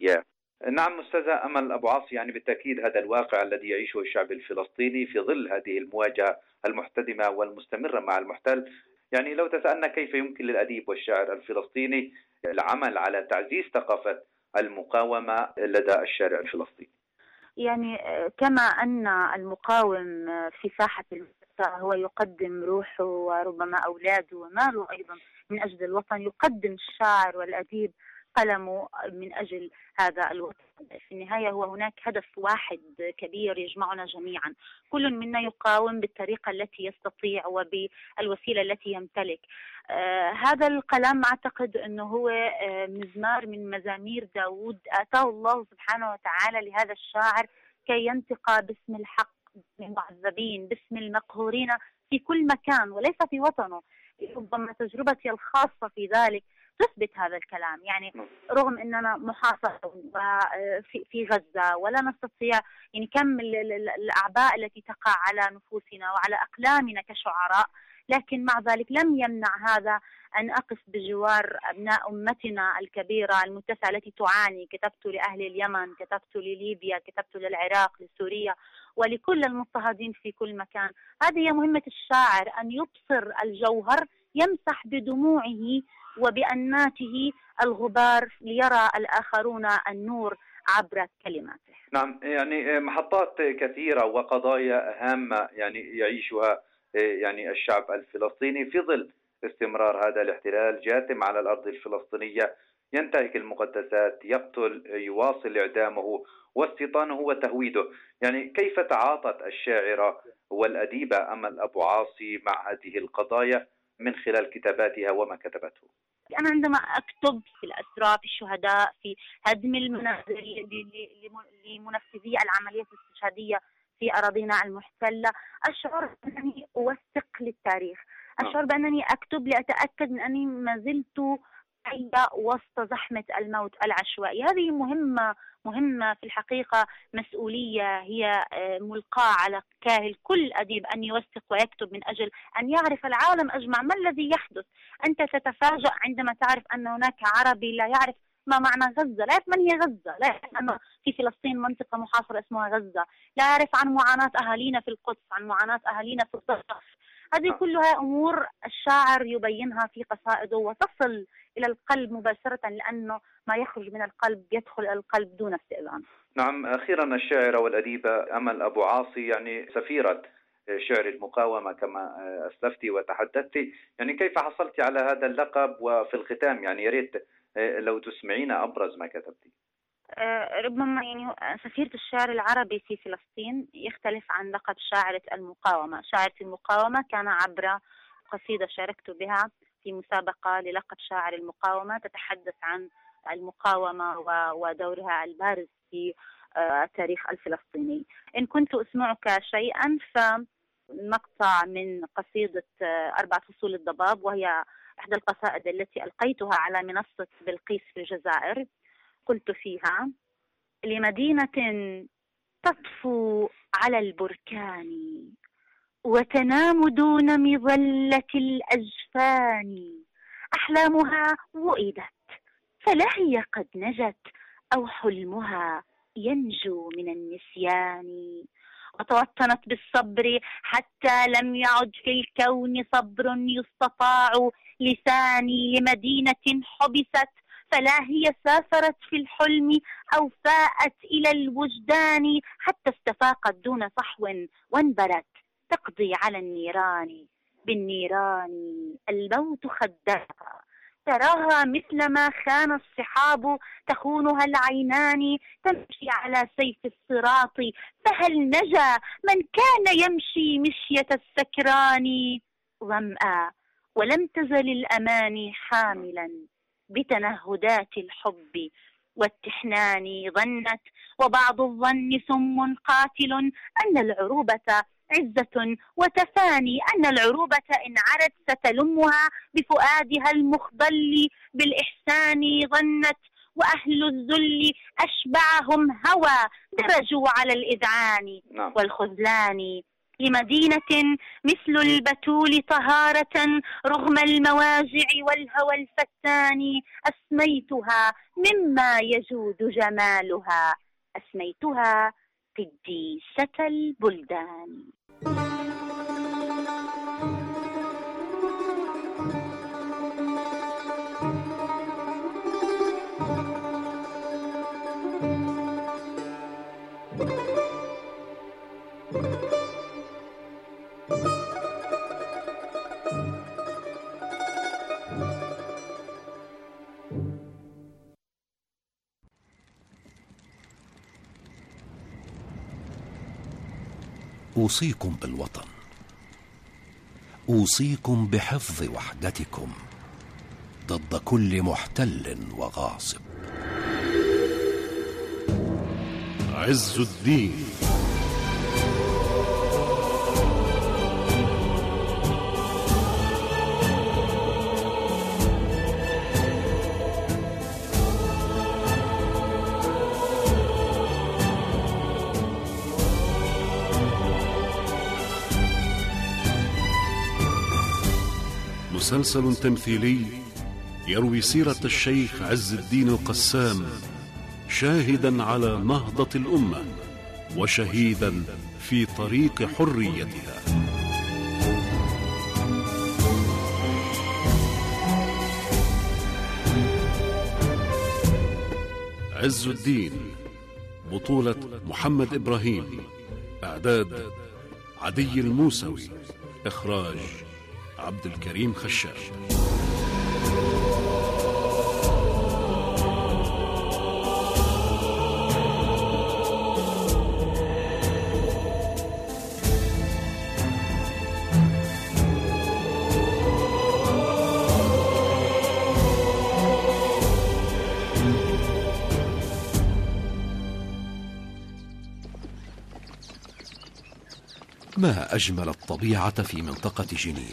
نعم أستاذة أمل أبو عاصي، يعني بالتأكيد هذا الواقع الذي يعيشه الشعب الفلسطيني في ظل هذه المواجهة المحتدمة والمستمرة مع المحتل. يعني لو تسألنا كيف يمكن للأديب والشاعر الفلسطيني العمل على تعزيز ثقافة المقاومة لدى الشارع الفلسطيني؟
يعني كما أن المقاوم في ساحة المأساة هو يقدم روحه وربما أولاده وماله أيضا من أجل الوطن، يقدم الشاعر والأديب قلمه من أجل هذا الوطن. في النهاية هو هناك هدف واحد كبير يجمعنا جميعا، كل منا يقاوم بالطريقة التي يستطيع وبالوسيلة التي يمتلك. آه هذا القلم أعتقد أنه هو آه مزمار من مزامير داود آتاه الله سبحانه وتعالى لهذا الشاعر كي ينطق باسم الحق، باسم المعذبين، باسم المقهورين في كل مكان وليس في وطنه. ربما تجربتي الخاصة في ذلك تثبت هذا الكلام. يعني رغم أننا محاصرون في في غزة ولا نستطيع يعني كم الأعباء التي تقع على نفوسنا وعلى أقلامنا كشعراء، لكن مع ذلك لم يمنع هذا أن أقف بجوار أبناء أمتنا الكبيرة المتسعة التي تعاني. كتبت لأهل اليمن، كتبت لليبيا، كتبت للعراق، لسوريا، ولكل المضطهدين في كل مكان. هذه هي مهمة الشاعر، أن يبصر الجوهر، يمسح بدموعه وبأناته الغبار ليرى الآخرون النور عبر كلماته.
نعم، يعني محطات كثيرة وقضايا هامة يعني يعيشها يعني الشعب الفلسطيني في ظل استمرار هذا الاحتلال جاثم على الأرض الفلسطينية، ينتهك المقدسات، يقتل، يواصل إعدامه واستيطانه وتهويده. يعني كيف تعاطت الشاعرة والأديبة أمل أبو عاصي مع هذه القضايا من خلال كتاباتها وما كتبته؟
أنا عندما أكتب في الأسرى، في الشهداء، في هدم المنازل لمنفذي العملية الاستشهادية في أراضينا المحتلة، أشعر أنني أوثق للتاريخ، أشعر بأنني أكتب لأتأكد من أني ما زلت حية وسط زحمة الموت العشوائي. هذه مهمة مهمة في الحقيقة، مسؤولية هي ملقاة على كاهل كل أديب أن يوثق ويكتب من أجل أن يعرف العالم أجمع ما الذي يحدث. أنت تتفاجأ عندما تعرف أن هناك عربي لا يعرف ما معنى غزة، لا يعرف من هي غزة، لا يعرف أنه في فلسطين منطقة محاصرة اسمها غزة، لا يعرف عن معاناة أهالينا في القدس، عن معاناة أهالينا في الضفة. هذه كلها أمور الشاعر يبينها في قصائده وتصل إلى القلب مباشرة، لأنه ما يخرج من القلب يدخل إلى القلب دون استئذان.
نعم. أخيرا الشاعرة والأديبة أمل أبو عاصي، يعني سفيرة شعر المقاومة كما أسلفتي وتحدثتي، يعني كيف حصلت على هذا اللقب؟ وفي الختام يعني يا ريت لو تسمعينا أبرز ما كتبتي.
ربما يعني سفيرة الشعر العربي في فلسطين يختلف عن لقب شاعرة المقاومة. شاعرة المقاومة كان عبر قصيدة شاركت بها في مسابقة للقب شاعر المقاومة تتحدث عن المقاومة ودورها البارز في التاريخ الفلسطيني. إن كنت أسمعك شيئا فمقطع من قصيدة أربع فصول الضباب، وهي إحدى القصائد التي ألقيتها على منصة بلقيس في الجزائر. قلت فيها: لمدينة تطفو على البركان وتنام دون مظلة الأجفان، أحلامها وئدت فلا هي قد نجت، أو حلمها ينجو من النسيان. وتوطنت بالصبر حتى لم يعد في الكون صبر يستطاع لساني، لمدينة حبست فلا هي سافرت في الحلم أو فاءت إلى الوجدان، حتى استفاقت دون صحو وانبرت تقضي على النيران. بالنيران الموت خدها، تراها مثلما خان الصحاب تخونها العينان، تمشي على سيف الصراط فهل نجا من كان يمشي مشية السكران. ظمأ ولم تزل الأماني حاملا بتنهدات الحب والتحنان، ظنت وبعض الظن سم قاتل أن العروبة عزة وتفاني، أن العروبة إن عرت ستلمها بفؤادها المخضل بالإحسان. ظنت وأهل الذل أشبعهم هوى درجوا على الإذعان والخذلان. لمدينة مثل البتول طهارة رغم المواجع والهوى الفتان، أسميتها مما يجود جمالها، أسميتها قديسة البلدان.
أوصيكم بالوطن، أوصيكم بحفظ وحدتكم ضد كل محتل وغاصب.
عز الدين. مسلسل تمثيلي يروي سيرة الشيخ عز الدين القسام، شاهدا على نهضة الأمة وشهيدا في طريق حريتها. عز الدين، بطولة محمد إبراهيم، إعداد عدي الموسوي، إخراج عبد الكريم خشاش.
ما أجمل الطبيعة في منطقة جنين.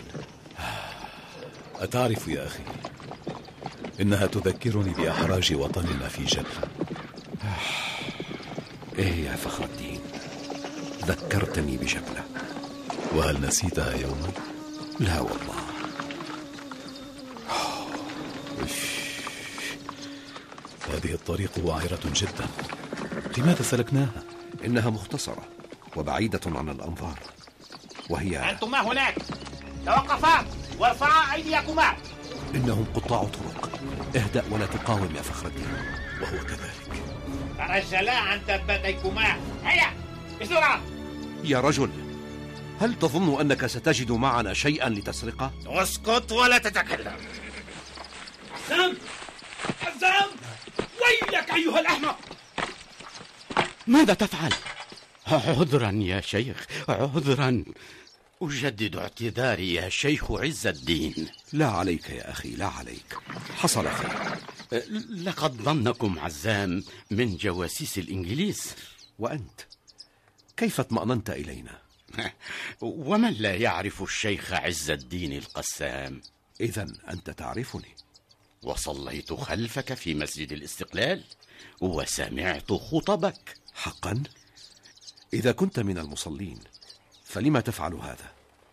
أتعرف يا أخي، إنها تذكرني بأحراج وطننا في جبهة.
إيه يا فخر الدين، ذكرتني بجبلة.
وهل نسيتها يوما؟
لا والله.
هذه الطريق وعرة جدا، لماذا سلكناها؟
إنها مختصرة وبعيدة عن الأنظار، وهي
أنتما هناك توقفا وارفعا أيديكما.
إنهم قطاع طرق. اهدأ ولا تقاوم يا فخر الدين.
وهو كذلك.
ترجلا عن دبتيكما، هيا بسرعة.
يا رجل، هل تظن أنك ستجد معنا شيئا لتسرقه؟
اسكت ولا تتكلم.
حزام حزام، ويلك أيها الأحمق. ماذا تفعل؟
عذرا يا شيخ، عذرا. أجدد اعتذاري يا شيخ عز الدين.
لا عليك يا أخي، لا عليك، حصل خير.
لقد ظنكم عزام من جواسيس الإنجليز.
وأنت كيف اطمأننت إلينا؟
ومن لا يعرف الشيخ عز الدين القسام؟
إذن أنت تعرفني.
وصليت خلفك في مسجد الاستقلال وسمعت خطبك.
حقا؟ إذا كنت من المصلين فلما تفعل هذا؟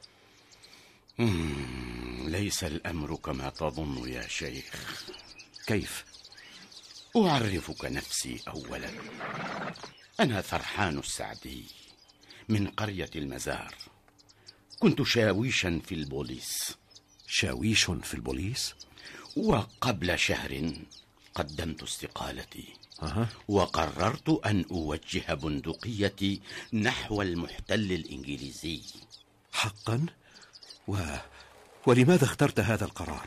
ليس الأمر كما تظن يا شيخ.
كيف؟
أعرفك نفسي أولا. أنا فرحان السعدي من قرية المزار. كنت شاويشا في البوليس.
شاويش في البوليس؟
وقبل شهر قدمت استقالتي.
أه.
وقررت أن أوجه بندقيتي نحو المحتل الإنجليزي.
حقا؟ و... ولماذا اخترت هذا القرار؟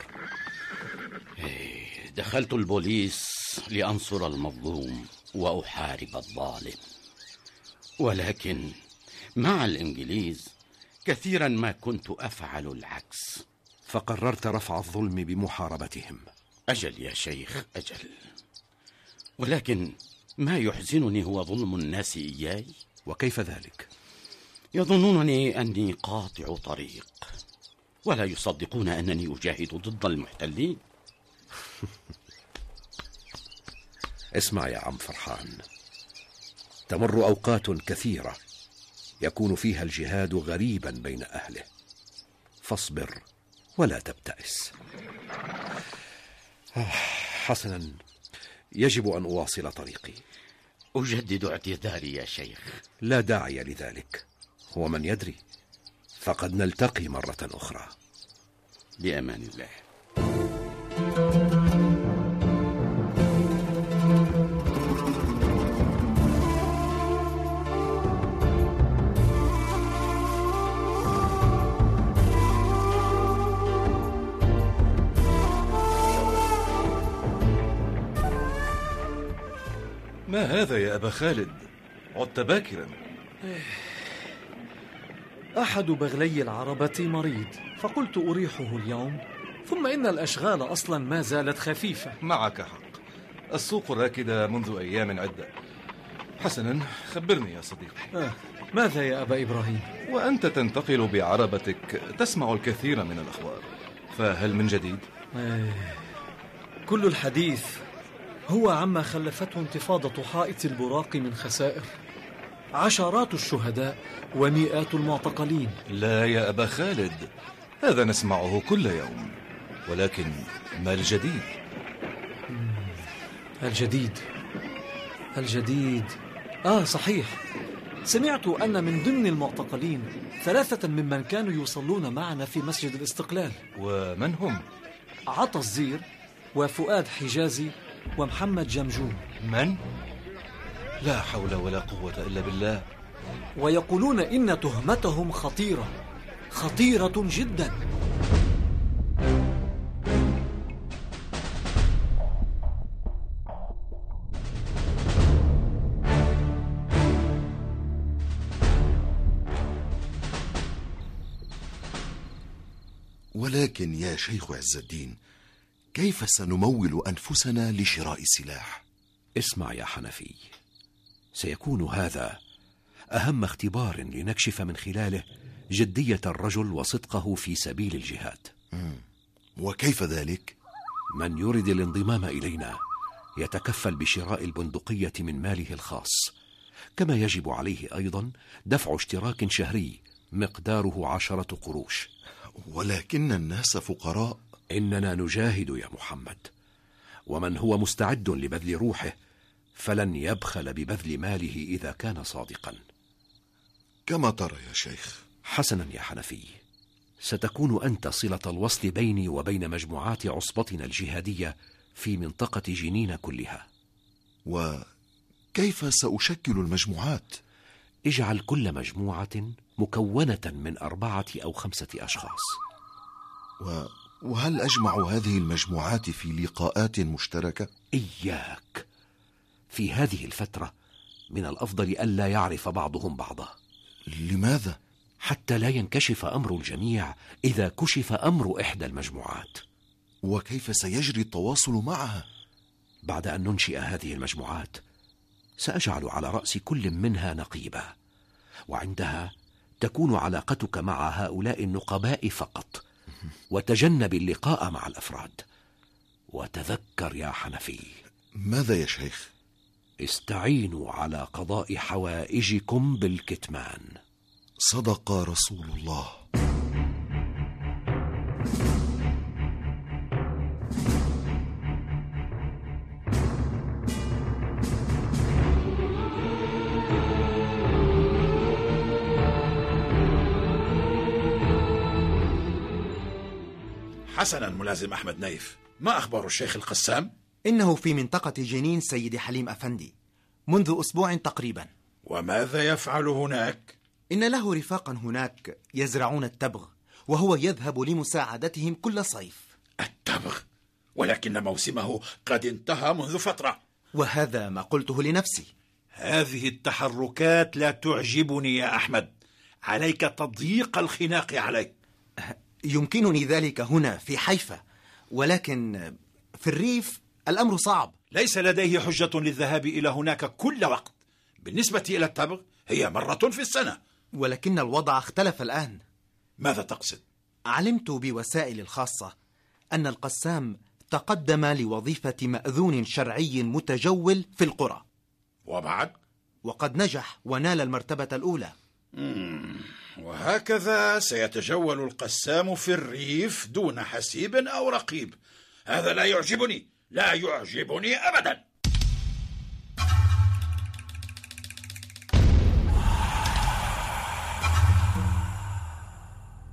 دخلت البوليس لأنصر المظلوم وأحارب الظالم، ولكن مع الإنجليز كثيرا ما كنت أفعل العكس.
فقررت رفع الظلم بمحاربتهم.
أجل يا شيخ، أجل. ولكن ما يحزنني هو ظلم الناس إياي.
وكيف ذلك؟
يظنونني أني قاطع طريق، ولا يصدقون أنني أجاهد ضد المحتلين.
اسمع يا عم فرحان، تمر أوقات كثيرة يكون فيها الجهاد غريبا بين أهله، فاصبر ولا تبتئس. حسنا، يجب أن أواصل طريقي.
أجدد اعتذاري يا شيخ.
لا داعي لذلك، ومن يدري فقد نلتقي مرة أخرى.
بأمان الله.
ما هذا يا أبا خالد؟ عدت باكرا.
أحد بغلي العربة مريض، فقلت أريحه اليوم، ثم إن الأشغال أصلا ما زالت خفيفة.
معك حق، السوق راكدة منذ أيام عدة. حسنا، خبرني يا صديقي.
آه. ماذا يا أبا إبراهيم؟
وأنت تنتقل بعربتك تسمع الكثير من الأخبار، فهل من جديد؟
آه. كل الحديث هو عما خلفته انتفاضة حائط البراق من خسائر، عشرات الشهداء ومئات المعتقلين.
لا يا أبا خالد، هذا نسمعه كل يوم، ولكن ما الجديد؟
الجديد الجديد آه صحيح، سمعت أن من ضمن المعتقلين ثلاثة ممن كانوا يصلون معنا في مسجد الاستقلال.
ومن هم؟
عطا الزير وفؤاد حجازي ومحمد جمجوم.
من؟ لا حول ولا قوة إلا بالله.
ويقولون إن تهمتهم خطيرة خطيرة جدا.
ولكن يا شيخ عز الدين، كيف سنمول أنفسنا لشراء السلاح؟
اسمع يا حنفي، سيكون هذا أهم اختبار لنكشف من خلاله جدية الرجل وصدقه في سبيل الجهاد.
مم. وكيف ذلك؟
من يريد الانضمام إلينا يتكفل بشراء البندقية من ماله الخاص، كما يجب عليه أيضا دفع اشتراك شهري مقداره عشرة قروش.
ولكن الناس فقراء.
إننا نجاهد يا محمد، ومن هو مستعد لبذل روحه فلن يبخل ببذل ماله إذا كان صادقا.
كما ترى يا شيخ.
حسنا يا حنفي، ستكون أنت صلة الوصل بيني وبين مجموعات عصبتنا الجهادية في منطقة جنين كلها.
وكيف سأشكل المجموعات؟
اجعل كل مجموعة مكونة من أربعة أو خمسة أشخاص.
و... وهل أجمع هذه المجموعات في لقاءات مشتركة؟
إياك، في هذه الفترة من الأفضل ألا يعرف بعضهم بعضا.
لماذا؟
حتى لا ينكشف أمر الجميع إذا كشف أمر إحدى المجموعات.
وكيف سيجري التواصل معها؟
بعد أن ننشئ هذه المجموعات سأجعل على رأس كل منها نقيبا، وعندها تكون علاقتك مع هؤلاء النقباء فقط، وتجنب اللقاء مع الأفراد. وتذكر يا حنفي.
ماذا يا شيخ؟
استعينوا على قضاء حوائجكم بالكتمان.
صدق رسول الله.
حسنا ملازم أحمد نايف، ما أخبار الشيخ القسام؟
إنه في منطقة جنين سيد حليم أفندي منذ أسبوع تقريبا.
وماذا يفعل هناك؟
إن له رفاقا هناك يزرعون التبغ، وهو يذهب لمساعدتهم كل صيف.
التبغ؟ ولكن موسمه قد انتهى منذ فترة.
وهذا ما قلته لنفسي.
هذه التحركات لا تعجبني يا أحمد، عليك تضييق الخناق عليك.
يمكنني ذلك هنا في حيفا، ولكن في الريف الأمر صعب.
ليس لديه حجة للذهاب إلى هناك كل وقت. بالنسبة إلى التبغ هي مرة في السنة.
ولكن الوضع اختلف الآن.
ماذا تقصد؟
علمت بوسائل الخاصة أن القسام تقدم لوظيفة مأذون شرعي متجول في القرى.
وبعد؟
وقد نجح ونال المرتبة الأولى.
مم. وهكذا سيتجول القسام في الريف دون حسيب أو رقيب. هذا لا يعجبني، لا يعجبني أبدا.